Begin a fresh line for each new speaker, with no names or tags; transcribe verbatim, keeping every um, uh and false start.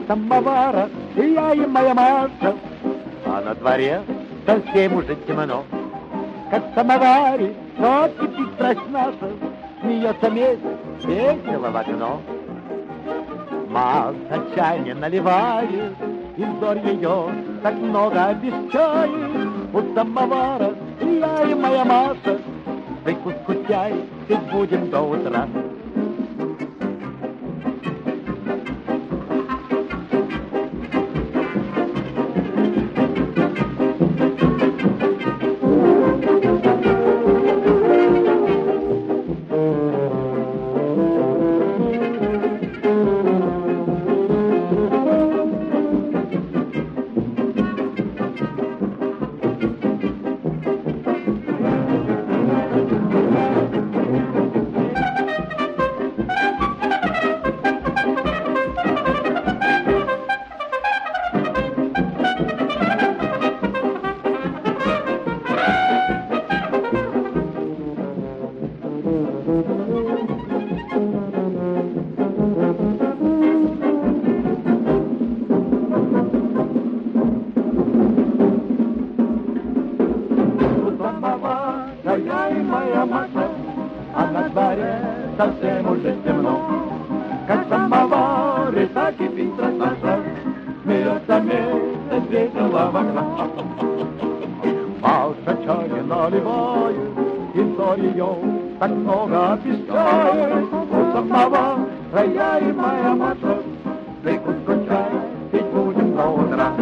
самовара, и я, и моя Маша. А на дворе совсем уже темно, как в самоваре, но кипит страсть наша, смеется месяц, весело в окно. Маша чай не наливает, и взор ее так много обещает. У самовара и я, и моя Маша, прикуску чай пить будем до утра. Я и моя Маша, а на дворе совсем уже темно. Как самовар, и так и пестра наша, смеется месяц весело в окно. Маша чай наливает, и взор ее так много обещает. У самовара я и моя Маша, прикуску чай пить будем до утра.